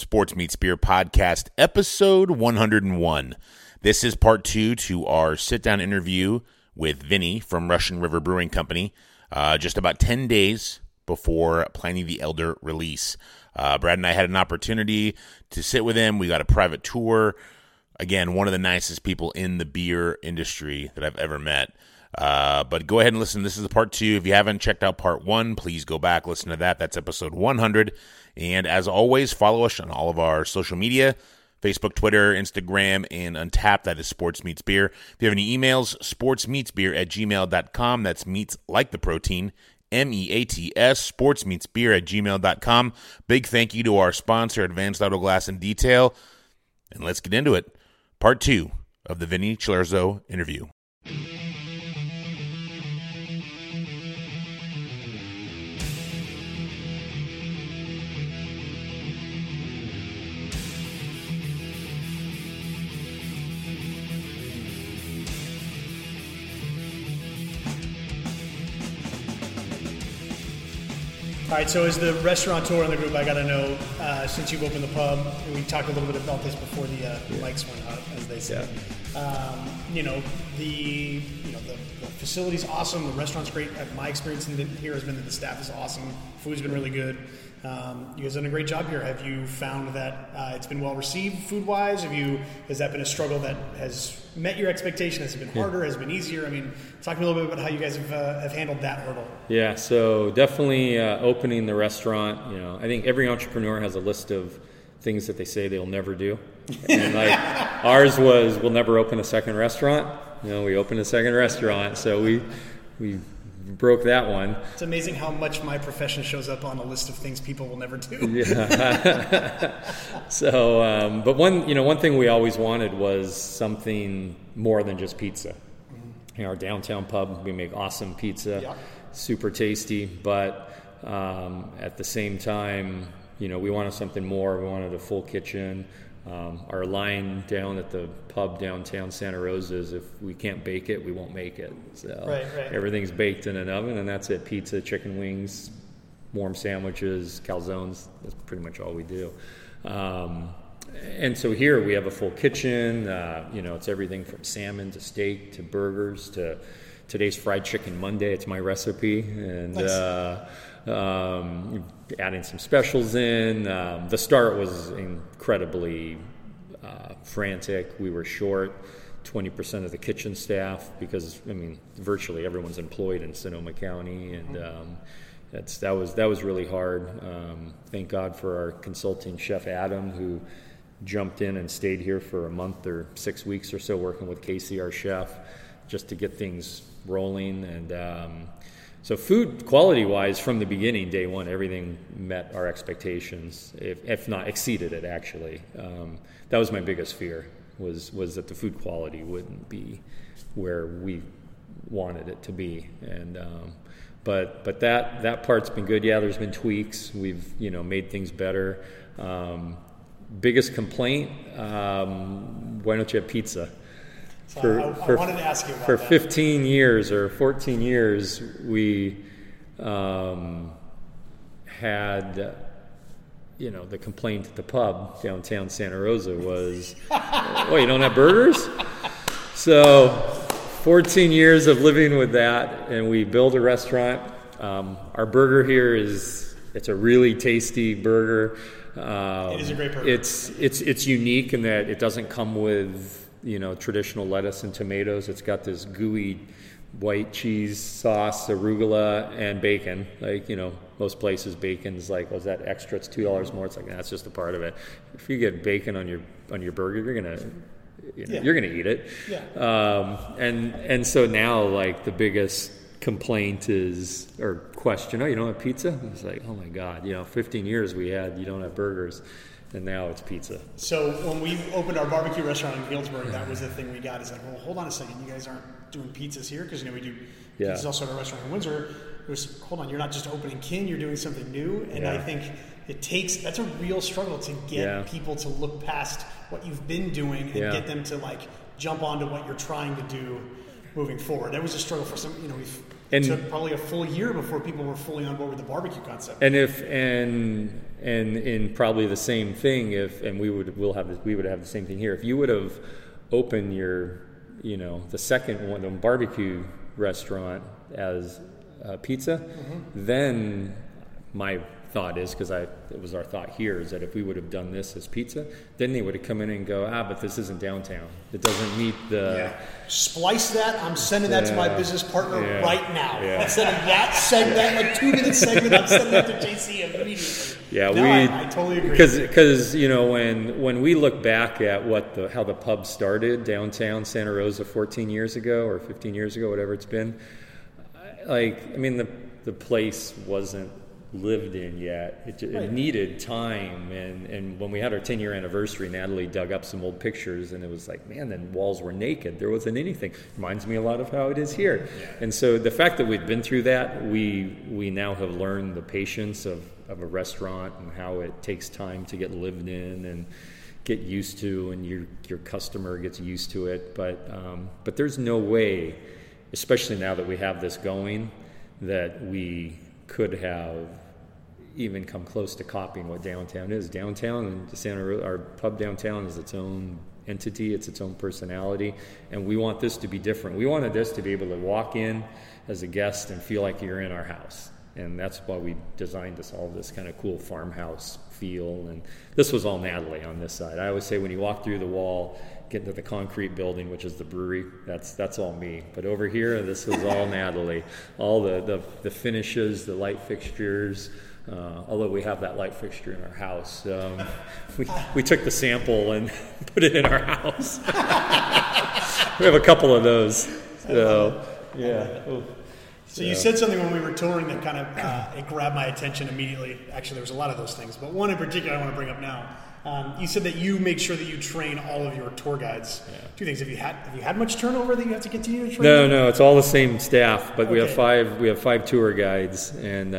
Sports Meets Beer podcast, episode 101. This is part 2 to our sit-down interview with Vinny from Russian River Brewing Company, just about 10 days before Pliny the Elder release. Brad and I had an opportunity to sit with him. We got a private tour. Again, one of the nicest people in the beer industry that I've ever met. But go ahead and listen. This is the part 2. If you haven't checked out part 1, please go back, listen to that. That's episode 100. And as always, follow us on all of our social media, Facebook, Twitter, Instagram, and Untappd. That is Sports Meets Beer. If you have any emails, sportsmeetsbeer@gmail.com. That's meats like the protein, MEATS, sportsmeetsbeer@gmail.com. Big thank you to our sponsor, Advanced Auto Glass and Detail. And let's get into it. Part 2 of the Vinny Cilurzo interview. All right, so as the restaurateur in the group, I got to know, since you've opened the pub, and we talked a little bit about this before the mics went out, as they say. The facility's awesome. The restaurant's great. My experience here has been that the staff is awesome. Food's been really good. You guys have done a great job here. Have you found that it's been well received food-wise? Has that been a struggle that has met your expectation? Has it been harder? Has it been easier? I mean, talk to me a little bit about how you guys have handled that hurdle. Yeah, so definitely opening the restaurant. I think every entrepreneur has a list of things that they say they'll never do. And ours was, we'll never open a second restaurant. We opened a second restaurant, so we broke that one. It's amazing how much my profession shows up on a list of things people will never do. Yeah. So, but one thing we always wanted was something more than just pizza. Mm-hmm. Our downtown pub, we make awesome pizza, super tasty, but at the same time, we wanted something more. We wanted a full kitchen. Our line down at the pub downtown Santa Rosa is, if we can't bake it, we won't make it. So Everything's baked in an oven, and that's it. Pizza, chicken wings, warm sandwiches, calzones. That's pretty much all we do. And so here we have a full kitchen. It's everything from salmon to steak to burgers to today's fried chicken Monday. It's my recipe. And nice. Adding some specials in. The start was incredibly frantic. We were short 20% of the kitchen staff because, virtually everyone's employed in Sonoma County, and that was really hard. Thank God for our consulting chef Adam, who jumped in and stayed here for a month or 6 weeks or so working with Casey, our chef, just to get things rolling. And so food quality-wise, from the beginning, day one, everything met our expectations, if not exceeded it, actually. That was my biggest fear, was that the food quality wouldn't be where we wanted it to be. And but that part's been good. Yeah, there's been tweaks. We've made things better. Biggest complaint, why don't you have pizza? I wanted to ask you about for that. 15 years or 14 years, we had, the complaint at the pub downtown Santa Rosa was, you don't have burgers? So 14 years of living with that, and we built a restaurant. Our burger here it's a really tasty burger. It is a great burger. It's unique in that it doesn't come with traditional lettuce and tomatoes. It's got this gooey white cheese sauce, arugula, and bacon. Most places, bacon's was that extra? It's $2 more. It's that's just a part of it. If you get bacon on your burger, you're gonna eat it. Yeah. And so now the biggest complaint is, or question, you don't have pizza? It's oh my God, 15 years we had, you don't have burgers. And now it's pizza. So when we opened our barbecue restaurant in Healdsburg, that was the thing we got. Is hold on a second, you guys aren't doing pizzas here? Because we do pizzas also at our restaurant in Windsor. It was, hold on, you're not just opening Kin, you're doing something new. And I think that's a real struggle to get people to look past what you've been doing and get them to jump onto what you're trying to do moving forward. That was a struggle for some, it took probably a full year before people were fully on board with the barbecue concept. And in probably the same thing, we would have the same thing here. If you would have opened your, the second one, the barbecue restaurant as pizza, then my thought is, because it was our thought here, is that if we would have done this as pizza, then they would have come in and go, but this isn't downtown. It doesn't meet the... Yeah. Splice that. I'm sending that to my business partner right now. Instead of that segment, like 2-minute segment, I'm sending that to JC immediately. Yeah, I totally agree. Because when we look back at how the pub started downtown Santa Rosa 14 years ago or 15 years ago, whatever it's been, the place wasn't lived in yet. It needed time, and when we had our 10-year anniversary, Natalie dug up some old pictures, and it was like, man, the walls were naked. There wasn't anything. Reminds me a lot of how it is here. And so the fact that we've been through that, we now have learned the patience of a restaurant and how it takes time to get lived in and get used to, and your customer gets used to it. But there's no way, especially now that we have this going, that we could have even come close to copying what downtown is. Downtown and Santa Rosa, our pub downtown, is its own entity, it's its own personality, and we want this to be different. We wanted this to be able to walk in as a guest and feel like you're in our house, and that's why we designed all this kind of cool farmhouse feel. And this was all Natalie on this side. I always say when you walk through the wall, get into the concrete building, which is the brewery, that's all me. But over here, this was all Natalie. All the finishes, the light fixtures, although we have that light fixture in our house. We took the sample and put it in our house. We have a couple of those. So, yeah. So you said something when we were touring that kind of it grabbed my attention immediately. Actually, there was a lot of those things, but one in particular I want to bring up now. You said that you make sure that you train all of your tour guides. Yeah. Two things: have you had much turnover that you have to continue to train? No, it's all the same staff, but we have five tour guides, and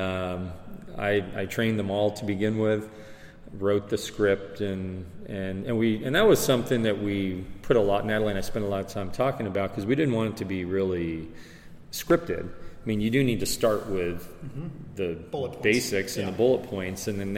I trained them all to begin with. Wrote the script, and that was something that we put a lot. Natalie and I spent a lot of time talking about, because we didn't want it to be really scripted. I mean, you do need to start with the basics and the bullet points, and then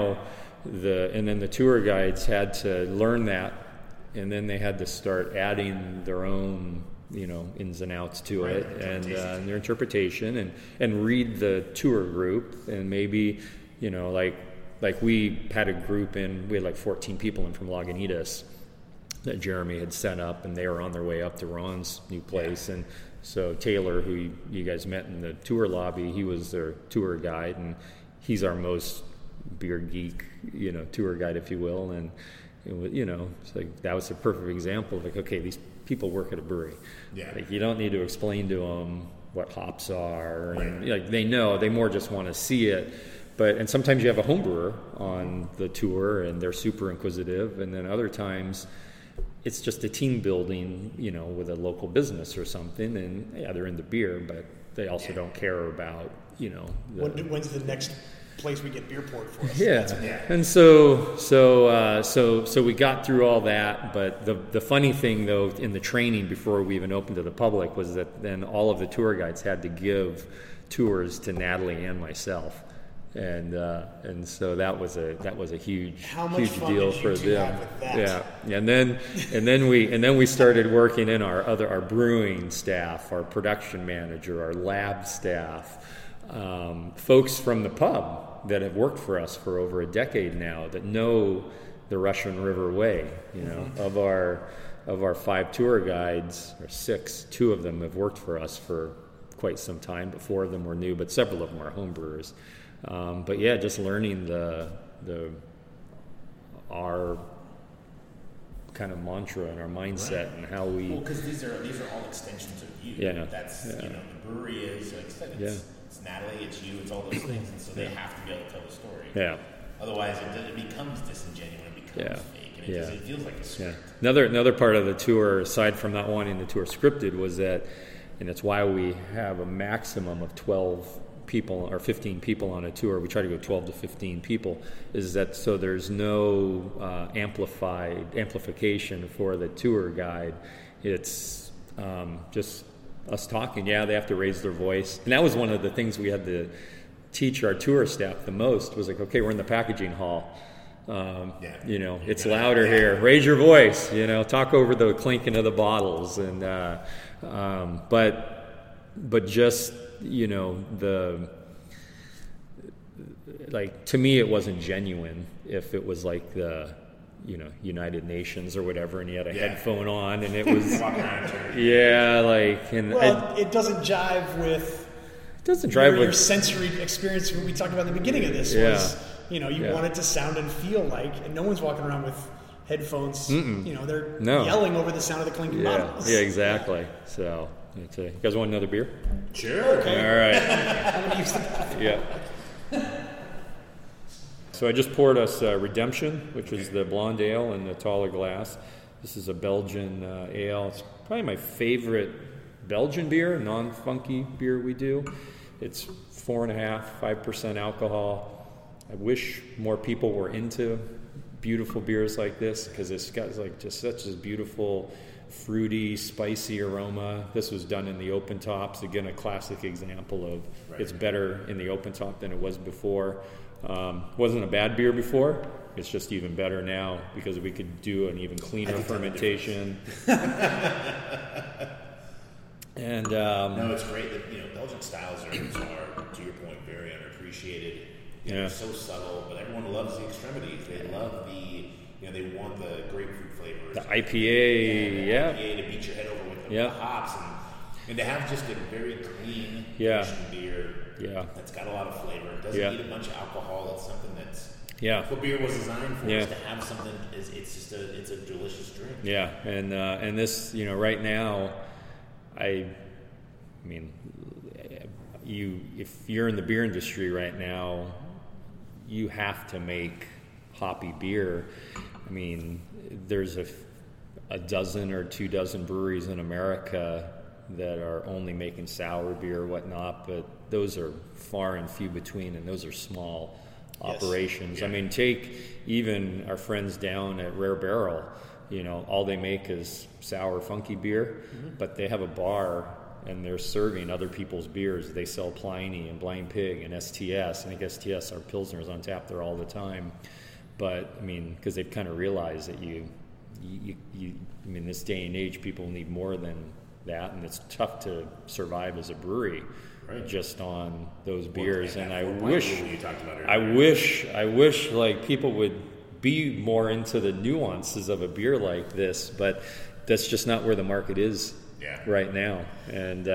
the tour guides had to learn that, and then they had to start adding their own, ins and outs to it, and their interpretation, and read the tour group, and maybe, like we had a group we had like 14 people in from Lagunitas that Jeremy had set up, and they were on their way up to Ron's new place, and so Taylor, who you guys met in the tour lobby, he was their tour guide, and he's our most beer geek, tour guide, if you will. And it's like that was a perfect example of like, okay, these people work at a brewery. Yeah. Like, you don't need to explain to them what hops are, and like they know. They more just want to see it. And sometimes you have a home brewer on the tour, and they're super inquisitive, and then other times it's just a team building, with a local business or something, and they're into beer, but they also don't care about, when's the next place we get beer poured for us? And so we got through all that, but the funny thing, though, in the training before we even opened to the public, was that then all of the tour guides had to give tours to Natalie and myself. And so that was a huge deal for them. Yeah, and then we started working in our brewing staff, our production manager, our lab staff, folks from the pub that have worked for us for over a decade now, that know the Russian River way. Of our 5 tour guides, or 6, 2 of them have worked for us for quite some time, but 4 of them were new, but several of them are home brewers. But yeah, just learning our kind of mantra and our mindset and how we. Well, because these are all extensions of you. Yeah. The brewery is, like I said, it's Natalie, it's you, it's all those things, and so they have to be able to tell the story. Yeah. Otherwise, it becomes disingenuous. It becomes fake, and it feels like a script. Yeah. Another part of the tour, aside from not wanting the tour scripted, was that, and it's why we have a maximum of 12 people or 15 people on a tour. We try to go 12 to 15 people, is that so there's no amplification for the tour guide. It's just us talking, they have to raise their voice. And that was one of the things we had to teach our tour staff the most, was like, okay, we're in the packaging hall. It's louder here. Raise your voice, talk over the clinking of the bottles. And but just, to me, it wasn't genuine if it was like the United Nations or whatever, and you had a headphone on, and it was it doesn't jive with your sensory experience. We talked about at the beginning of this was you want it to sound and feel like, and no one's walking around with headphones. They're yelling over the sound of the clinking bottles. Yeah, exactly. So you guys want another beer? Sure. Okay. All right. I'm gonna use the bathroom. So I just poured us Redemption, which is the blonde ale in the taller glass. This is a Belgian ale. It's probably my favorite Belgian beer, non-funky beer we do. It's 4.5%, 5% alcohol. I wish more people were into beautiful beers like this, because it's got like just such a beautiful, fruity, spicy aroma. This was done in the open tops. Again, a classic example of it's better in the open top than it was before. Wasn't a bad beer before. It's just even better now because we could do an even cleaner fermentation. And no, it's great that Belgian styles are, to your point, very underappreciated. They're so subtle, but everyone loves the extremities. They love they want the grapefruit flavors, the IPA, IPA to beat your head over with the hops, and to have just a very clean beer. That's got a lot of flavor. It doesn't need a bunch of alcohol. It's something that's what beer was designed for. Is to have something. It's a delicious drink. Yeah, and this right now, I mean, if you're in the beer industry right now, you have to make hoppy beer. I mean, there's a dozen or 2 dozen breweries in America that are only making sour beer or whatnot, but those are far and few between, and those are small operations. I mean, take even our friends down at Rare Barrel, all they make is sour, funky beer, but they have a bar and they're serving other people's beers. They sell Pliny and Blind Pig and STS. I think STS, our Pilsner's on tap there all the time. But, I mean, because they've kind of realized that this day and age, people need more than that, and it's tough to survive as a brewery just on those beers. And I wish like people would be more into the nuances of a beer like this, but that's just not where the market is right now. And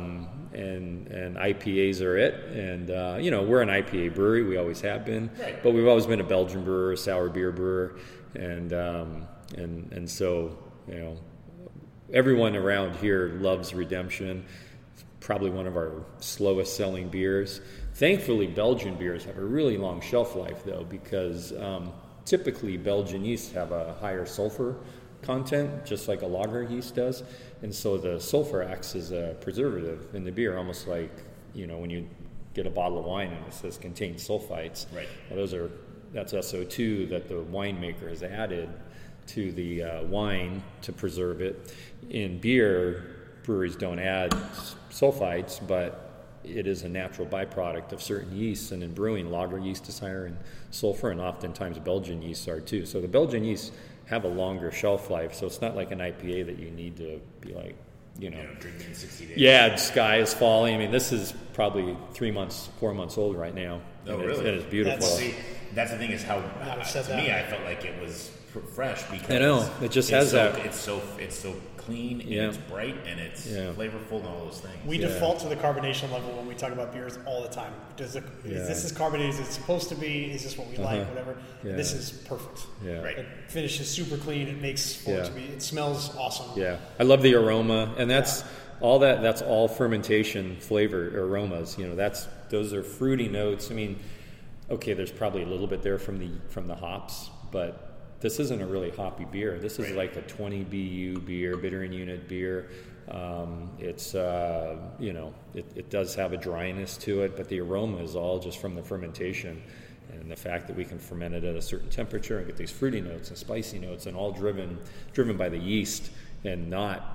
IPAs are it. And we're an IPA brewery. We always have been, but we've always been a Belgian brewer, a sour beer brewer, and so everyone around here loves Redemption. It's probably one of our slowest selling beers. Thankfully, Belgian beers have a really long shelf life, though, because typically Belgian yeast have a higher sulfur content, just like a lager yeast does. And so the sulfur acts as a preservative in the beer, almost like, when you get a bottle of wine and it says contains sulfites. Well, that's SO2 that the winemaker has added to the wine to preserve it. In beer, breweries don't add sulfites, but it is a natural byproduct of certain yeasts, and in brewing, lager yeast is higher in sulfur, and oftentimes Belgian yeasts are too. So the Belgian yeasts have a longer shelf life, so it's not like an IPA that you need to be like, drinking in 60 days. Yeah, sky is falling. I mean, this is probably 3 months, 4 months old right now. Oh, and really? It's beautiful. That's the thing is how, to me, I felt like it was fresh because I know it just has that. It's so clean and it's bright and it's flavorful and all those things. We default to the carbonation level when we talk about beers all the time. Is this as carbonated as it's supposed to be? Is this what we like? Whatever. This is perfect. It finishes super clean. It makes for it to be. It smells awesome. Yeah, I love the aroma, and that's all that. That's all fermentation flavor aromas. Those are fruity notes. I mean, okay, there's probably a little bit there from the hops, but this isn't a really hoppy beer. This is like a 20 BU beer, bitter in unit beer. It's it does have a dryness to it, but the aroma is all just from the fermentation and the fact that we can ferment it at a certain temperature and get these fruity notes and spicy notes, and all driven by the yeast and not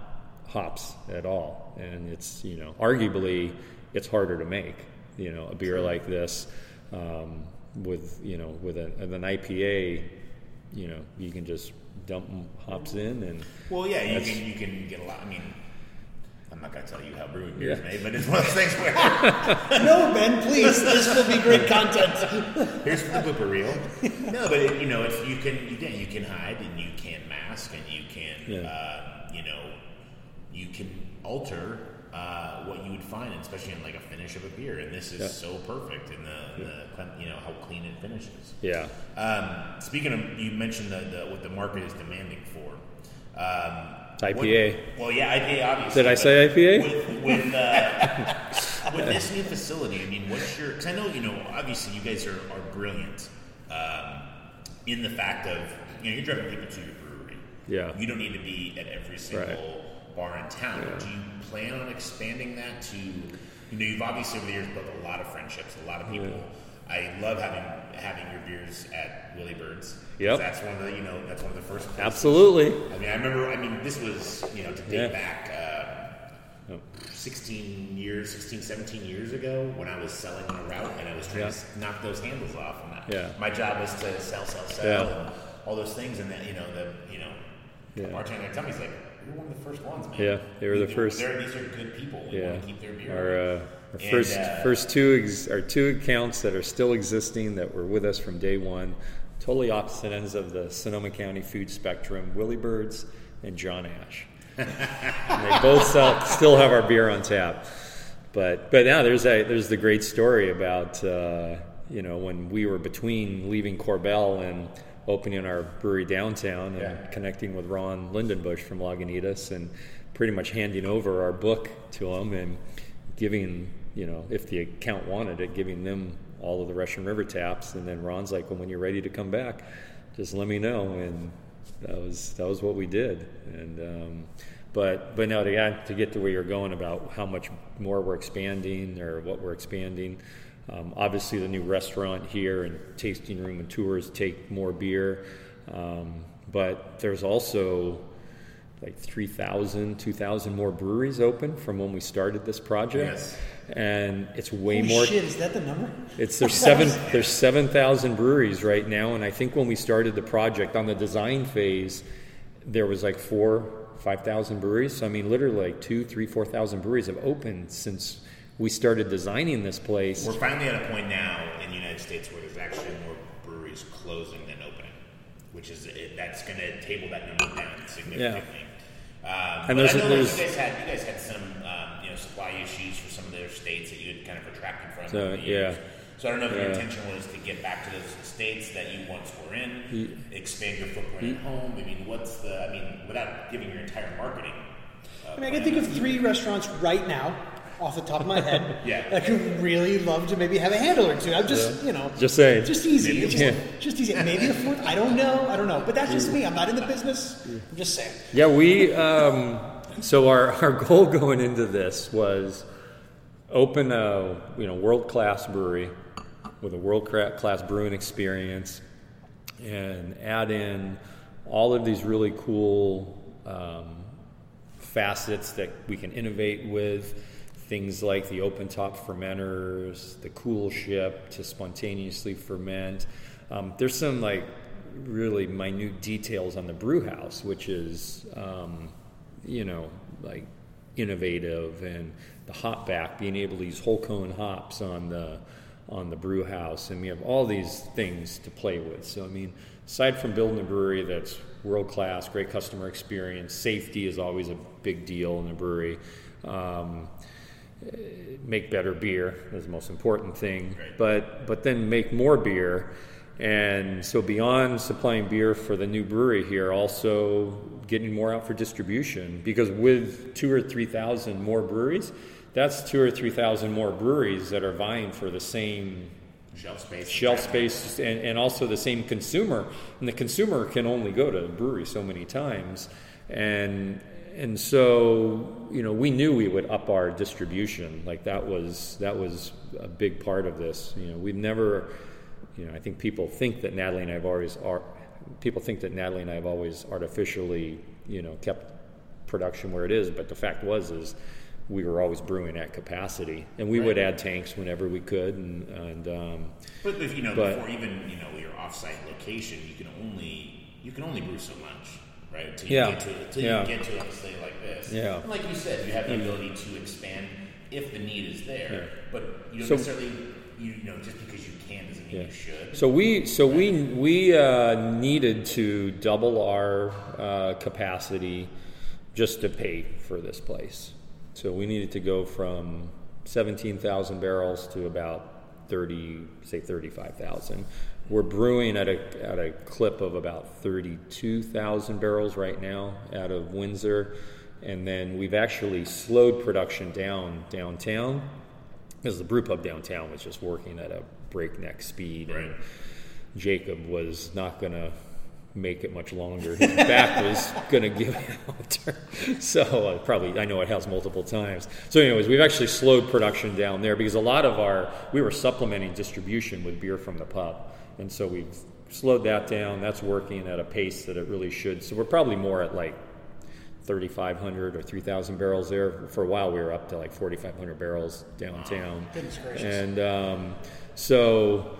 hops at all, and it's arguably it's harder to make a beer like this with an IPA. You can just dump hops in and you can get a lot. I mean, I'm not going to tell you how brewing beer is made, but it's one of those things where no, Ben, please, this will be great content. Here's the blooper reel. No, but if you can hide and you can mask and you can you can alter what you would find, especially in like a finish of a beer, and this is so perfect in the how clean it finishes. Yeah. Speaking of, you mentioned what the market is demanding for. IPA. IPA obviously. Did I say IPA? With this new facility, I mean, what's your? Because I know obviously you guys are brilliant in the fact of you're driving people to your brewery. Yeah. You don't need to be at every single bar in town. Yeah. Do you plan on expanding that to? You've obviously over the years built a lot of friendships, a lot of people. I love having your beers at Willie Bird's. Yep. That's one of the first places. Absolutely. I mean, I remember. This was to date back 17 years ago when I was selling on a route and I was trying to knock those handles off. And my job was to sell, and all those things. And that the bartender tell me, he's like, "You're one of the first ones, man." Yeah, they were the first. These are good people. We want to keep their beer. Our first two accounts that are still existing that were with us from day one, totally opposite ends of the Sonoma County food spectrum, Willie Bird's and John Ash. And they both still have our beer on tap. But now there's the great story about when we were between leaving Korbel and opening our brewery downtown and connecting with Ron Lindenbush from Lagunitas and pretty much handing over our book to him and giving, if the account wanted it, giving them all of the Russian River taps. And then Ron's like, well, when you're ready to come back, just let me know. And that was what we did. And but no, to get to where you're going about how much more we're expanding or what we're expanding. Obviously, the new restaurant here and tasting room and tours take more beer. But there's also like 3,000, 2,000 more breweries open from when we started this project. Yes. And it's way Holy more. Shit, is that the number? There's 7,000 breweries right now, and I think when we started the project on the design phase, there was like 4,000-5,000 breweries. So I mean, literally like 2,000, 3,000, 4,000 breweries have opened since we started designing this place. We're finally at a point now in the United States where there's actually more breweries closing than opening, which is that's going to table that number down significantly. And I know that you guys had some supply issues for some of their states that you had kind of retracted from. So I don't know if your intention was to get back to those states that you once were in, expand your footprint at home. I mean, without giving your entire marketing. I can think of 3 restaurants right now, off the top of my head, I could really love to maybe have a handle or two. I'm just, just saying, just easy. Just easy. Maybe a 4th. I don't know. But that's just me. I'm not in the business. I'm just saying. Yeah, we. So our goal going into this was open a world-class brewery with a world-class brewing experience, and add in all of these really cool facets that we can innovate with. Things like the open-top fermenters, the cool ship to spontaneously ferment. There's some really minute details on the brew house, which is innovative, and the hop back, being able to use whole cone hops on the brew house, and we have all these things to play with. So I mean, aside from building a brewery that's world class, great customer experience, safety is always a big deal in a brewery. Make better beer is the most important thing, but then make more beer. And so beyond supplying beer for the new brewery here, also getting more out for distribution, because with 2,000 or 3,000 more breweries, that's 2,000 or 3,000 more breweries that are vying for the same shelf space and also the same consumer. And the consumer can only go to a brewery so many times. And so, we knew we would up our distribution. That was a big part of this. We've never, I think people think that Natalie and I have always artificially, kept production where it is. But the fact is we were always brewing at capacity, and we would add tanks whenever we could. But if, before even your offsite location, you can only brew so much, right? Until you get to a facility like this. Yeah. And like you said, you have the ability to expand if the need is there, but you don't necessarily. Just because you can doesn't mean you should. So we needed to double our capacity just to pay for this place. So we needed to go from 17,000 barrels to about 35,000. We're brewing at a clip of about 32,000 barrels right now out of Windsor, and then we've actually slowed production downtown. Because the brew pub downtown was just working at a breakneck speed, and Jacob was not going to make it much longer. His back was going to give out. So I know it has multiple times. So anyways, we've actually slowed production down there because a lot of we were supplementing distribution with beer from the pub. And so we've slowed that down. That's working at a pace that it really should. So we're probably more at like 3,500 or 3,000 barrels there. For a while, we were up to like 4,500 barrels downtown. Goodness gracious. And so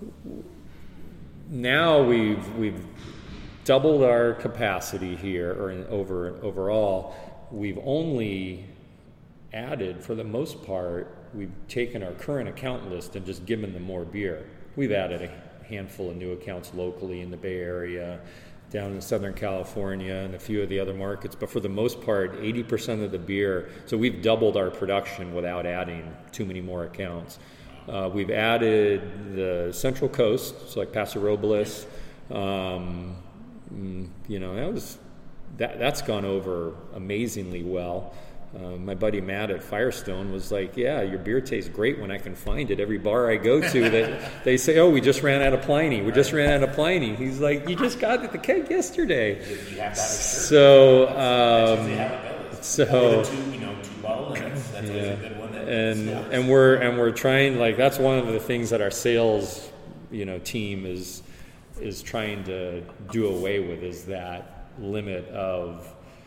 now we've doubled our capacity here, or overall. We've only added, for the most part, we've taken our current account list and just given them more beer. We've added a handful of new accounts locally in the Bay Area, down in Southern California, and a few of the other markets. But for the most part, 80% of the beer, so we've doubled our production without adding too many more accounts. We've added the Central Coast, so like Paso Robles. That's gone over amazingly well. My buddy Matt at Firestone was like, yeah, your beer tastes great when I can find it. Every bar I go to, they say, oh, we just ran out of Pliny. We just ran out of Pliny. He's like, you just got the keg yesterday. You have that so, two bottle limits. That's always a good one. And we're trying, like, that's one of the things that our sales, team is trying to do away with, is that limit of,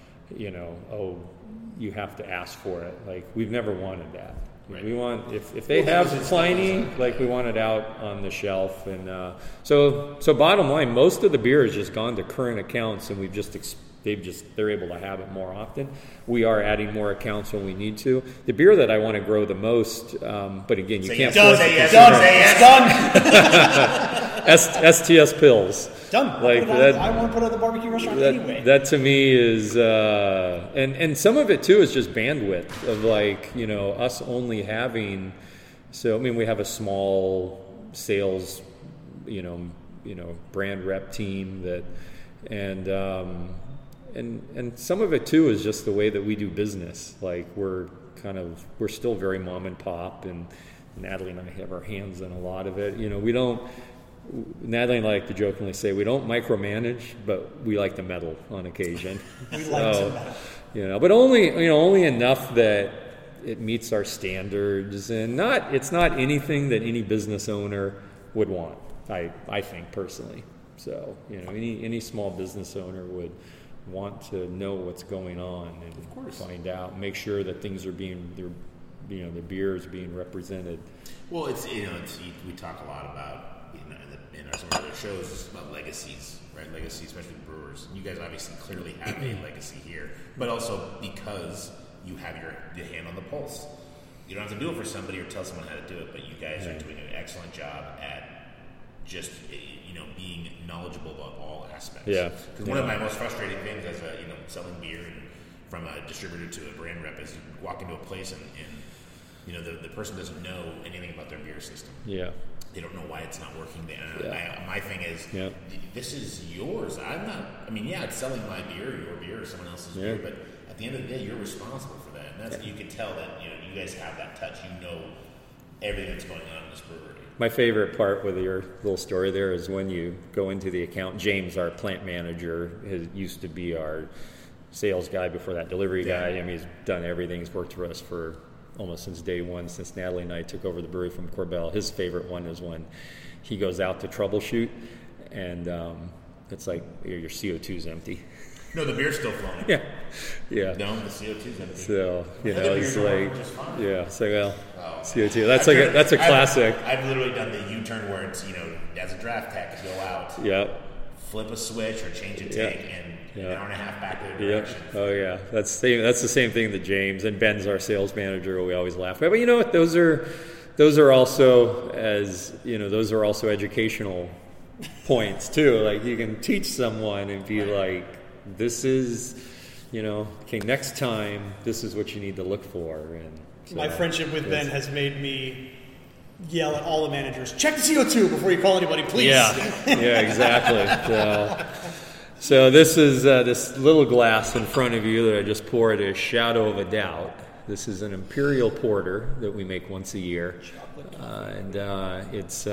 you have to ask for it. Like, we've never wanted that. Right. We want, if they have Pliny, like, we want it out on the shelf. And so bottom line, most of the beer has just gone to current accounts, and they're able to have it more often. We are adding more accounts when we need to. The beer that I want to grow the most, but again, you can't force it. Done. STS Pills. Done. Like I want to put it at the barbecue restaurant anyway. That to me is, and some of it too is just bandwidth of, like, us only having. So I mean, we have a small sales, brand rep team that, and some of it too is just the way that we do business. Like, we're still very mom and pop, and Natalie and I have our hands in a lot of it. We don't. Natalie and I like to jokingly say we don't micromanage, but we like to meddle on occasion. We like to meddle. But only enough that it meets our standards, and it's not anything that any business owner would want. I think personally. So any small business owner would want to know what's going on and of course find out, make sure that things are being the beer is being represented. Well, we talk a lot about. In some of our other shows, it's about legacies, right? Legacy, especially brewers. You guys obviously clearly have a legacy here, but also because you have your hand on the pulse. You don't have to do it for somebody or tell someone how to do it, but you guys are doing an excellent job at just being knowledgeable about all aspects. Yeah. Because one of my most frustrating things as a selling beer and from a distributor to a brand rep is you walk into a place and the person doesn't know anything about their beer system. Yeah. They don't know why it's not working. My thing is, this is yours. It's selling my beer, your beer, or someone else's beer, but at the end of the day, you're responsible for that. And you can tell that you guys have that touch. You know everything that's going on in this brewery. My favorite part with your little story there is when you go into the account. James, our plant manager, used to be our sales guy before that delivery guy. He's done everything. He's worked for us for almost since day one, since Natalie and I took over the brewery from Corbel. His favorite one is when he goes out to troubleshoot, and it's like your CO2's empty. No, the beer's still flowing. Yeah. No, the CO2's empty. So The he's beer's like, just fine. yeah. So well, Oh. CO2. That's a classic. I've literally done the U-turn where it's, as a draft tech, go out, Yeah. flip a switch or change a tank, and an hour and a half back the Yeah. direction. Oh yeah. That's the same thing that James and Ben's our sales manager. We always laugh at. But you know what? Those are also those are also educational points too. Like you can teach someone and be like, this is, okay, next time this is what you need to look for. And so, my friendship with Ben has made me yell at all the managers, check the CO2 before you call anybody, please. Yeah, exactly. So this is this little glass in front of you that I just poured a Shadow of a Doubt. This is an Imperial Porter that we make once a year, and it's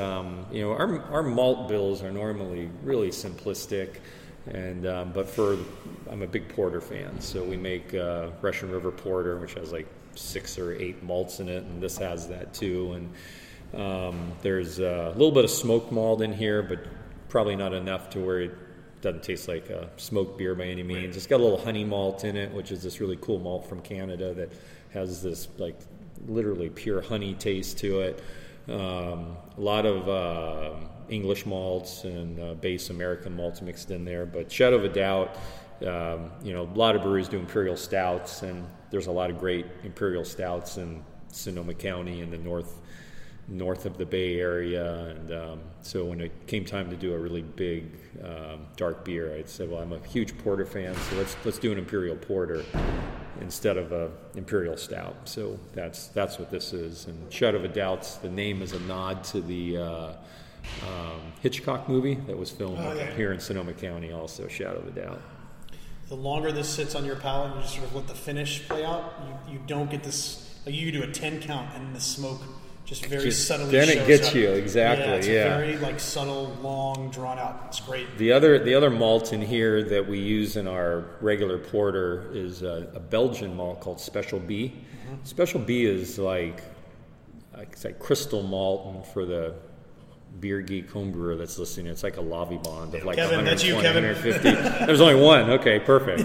our malt bills are normally really simplistic, and but I'm a big porter fan, so we make Russian River Porter, which has like 6 or 8 malts in it, and this has that too, and there's a little bit of smoked malt in here, but probably not enough to where it doesn't taste like a smoked beer by any means. It's got a little honey malt in it, which is this really cool malt from Canada that has this like literally pure honey taste to it. A lot of English malts and base American malts mixed in there. But Shadow of a Doubt, a lot of breweries do imperial stouts, and there's a lot of great imperial stouts in Sonoma County in the north of the Bay Area, and so when it came time to do a really big dark beer, I said, well, I'm a huge porter fan, so let's do an imperial porter instead of a imperial stout. So that's what this is. And Shadow of a Doubt's, the name is a nod to the Hitchcock movie that was filmed here in Sonoma County, also Shadow of a Doubt. The longer this sits on your palate, you just sort of let the finish play out. You don't get this. Like you do a 10 count, and the smoke just very subtly then shows it gets up. you exactly. It's a very subtle, long, drawn out. It's great. The other malt in here that we use in our regular porter is a Belgian malt called Special B. Mm-hmm. Special B is like crystal malt, and for the beer geek homebrewer that's listening, it's like a Lavibond of like Kevin, 120, that's you, Kevin. 150. There's only one. Okay, perfect.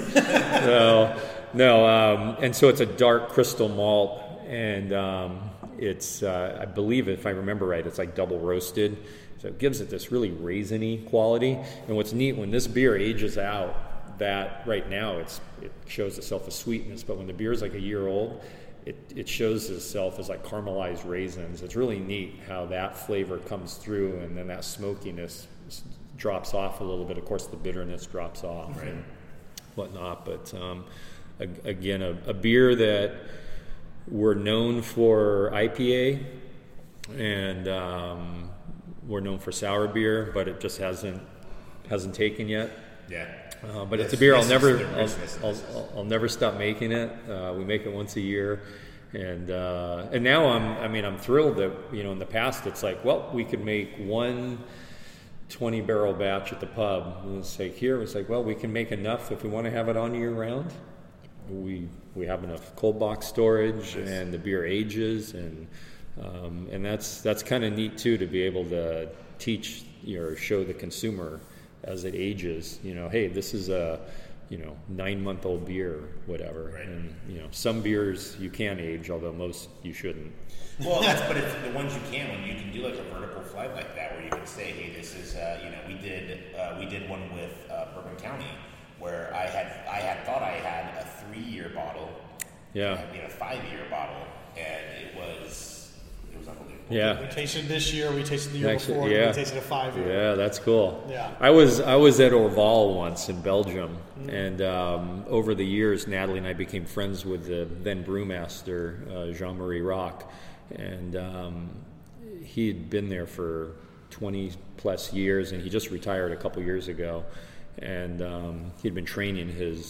And so it's a dark crystal malt, and it's I believe, if I remember right, it's like double roasted, so it gives it this really raisiny quality. And what's neat, when this beer ages out, that right now it shows itself as sweetness, but when the beer is like a year old, it shows itself as like caramelized raisins. It's really neat how that flavor comes through, and then that smokiness drops off a little bit. Of course, the bitterness drops off and whatnot. But again, a beer that we're known for IPA, and we're known for sour beer, but it just hasn't taken yet. Yeah. But it's a beer I'll never stop making it. We make it once a year, and now I'm thrilled that in the past it's like, well, we could make one 20-barrel batch at the pub. And it's like here it's like, well, we can make enough if we want to have it on year round. We have enough cold box storage, and the beer ages, and that's kind of neat too, to be able to teach or show the consumer as it ages, hey, this is a 9-month-old beer, whatever. Right. And some beers you can age, although most you shouldn't. Well, but it's the ones you can, when you can do like a vertical flight like that, where you can say, hey, this is we did one with Bourbon County, where I had thought I had a 3-year bottle, a 5-year bottle, and it was unbelievable. Yeah. We tasted this year. We tasted the year before. We tasted a 5-year. Yeah, that's cool. Yeah. I was at Orval once in Belgium, and over the years, Natalie and I became friends with the then brewmaster, Jean-Marie Rock, and he had been there for 20 plus years, and he just retired a couple years ago, and he'd been training his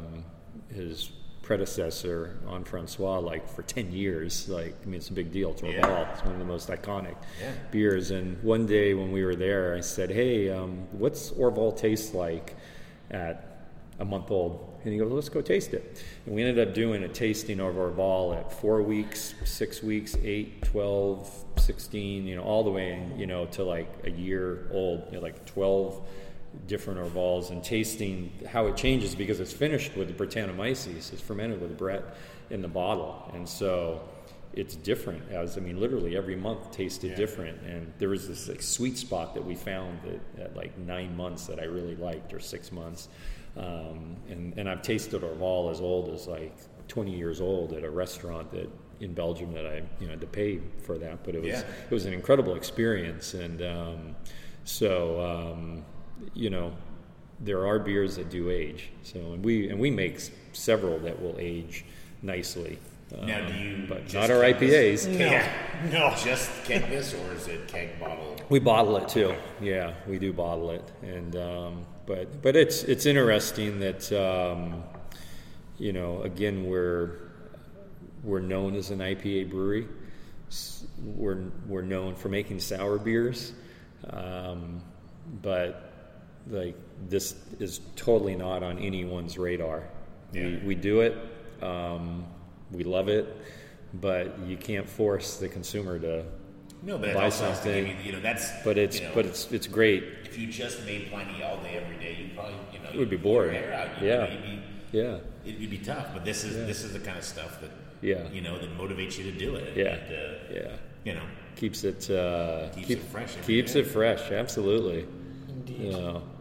predecessor on Francois for 10 years. It's a big deal. It's Orval. It's one of the most iconic beers. And one day when we were there, I said, hey, what's Orval taste like at a month old? And he goes, let's go taste it. And we ended up doing a tasting of Orval at 4 weeks, 6 weeks, 8, 12, 16, all the way to like a year old, 12 different Orvals and tasting how it changes because it's finished with the Brettanomyces. It's fermented with Brett in the bottle, and so it's different. Literally every month tasted different, and there was this like sweet spot that we found at like 9 months that I really liked, or 6 months. And I've tasted Orval as old as like 20 years old at a restaurant in Belgium that I had to pay for that, but it was an incredible experience. And there are beers that do age. So and we make several that will age nicely. Now, do you? But not our IPAs. No. Just keg this, or is it keg bottle? We bottle it too. Yeah, we do bottle it, and but it's interesting that again we're known as an IPA brewery. We're known for making sour beers, but like this is totally not on anyone's radar. Yeah. We do it. We love it, but you can't force the consumer to buy something. But it's great. If you just made Pliny all day every day, you probably it would be boring. It'd be tough. But this is the kind of stuff that that motivates you to do it. Keeps it fresh. Keeps it fresh. Absolutely. Indeed.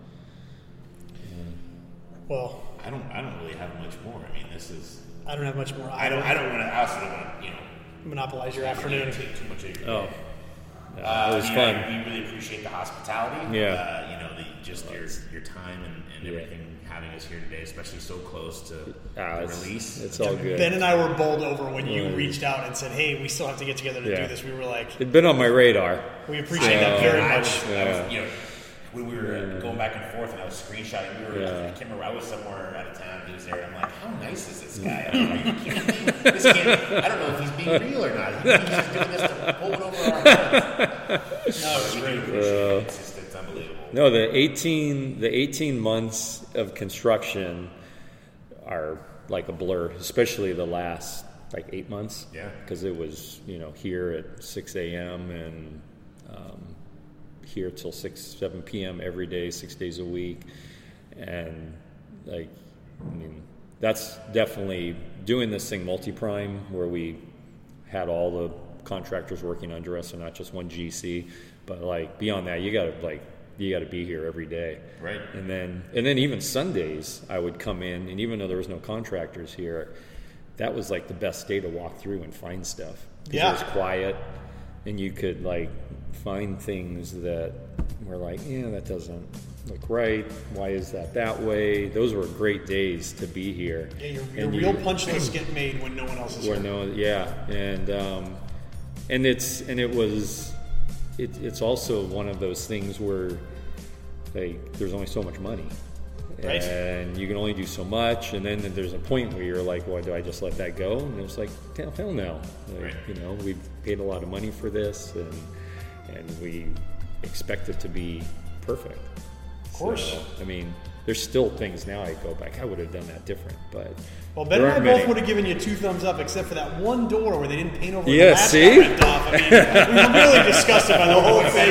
Well, I don't really have much more. This is. I don't have much more. I don't want to. I also don't want to. Monopolize your afternoon. Take too much of your day. It was fun. We really appreciate the hospitality. Yeah. Your time and everything, having us here today, especially so close to the release. It's all good. Ben and I were bowled over when you reached out and said, "Hey, we still have to get together to do this." We were like, "It'd been on my radar." We appreciate that very much. When we were going back and forth, and I was screenshotting, I can't remember. I was somewhere out of town. He was there, and I'm like, "How nice is this guy? Are you kidding me? I don't know if he's being real or not. He's just doing this to pull it over our heads." No, it's really it's unbelievable. No, the 18 months of construction are like a blur, especially the last like 8 months. Yeah, because it was here at 6 a.m. and here till 7 p.m. every day, 6 days a week. And that's definitely doing this thing multi-prime, where we had all the contractors working under us and not just one GC. But like beyond that, you gotta be here every day. Right. And then even Sundays I would come in, and even though there was no contractors here, that was like the best day to walk through and find stuff. Yeah. It was quiet, and you could like find things that were like, that doesn't look right. Why is that way? Those were great days to be here. Yeah, your real punch lists get made when no one else is here. It's also one of those things where there's only so much money. Right. And you can only do so much, and then there's a point where you're like, well, do I just let that go? And it was like, hell no. We paid a lot of money for this, and we expect it to be perfect. Of course. So, there's still things now I go back, I would have done that different, but Ben and I both would have given you 2 thumbs up, except for that one door where they didn't paint over the last see? got ripped off. We were really disgusted by the whole thing.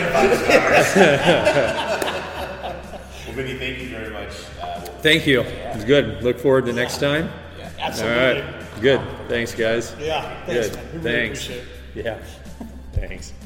Well, Vinny, thank you very much. Thank you. It was good. Look forward to next time. Yeah, absolutely. All right. Good. Thanks, guys. Yeah. Thanks, Good. man. We really Thanks. appreciate it. Yeah. Thanks.